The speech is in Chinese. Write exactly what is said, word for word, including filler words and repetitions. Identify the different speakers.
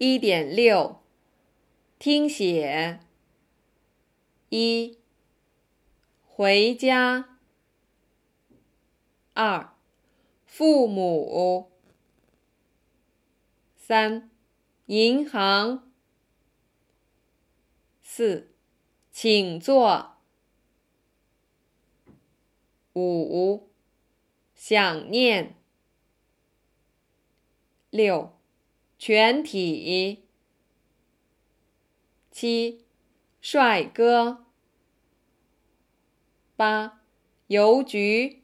Speaker 1: 一点六 听写一回家二父母三银行四请坐五想念六全体七帅哥八邮局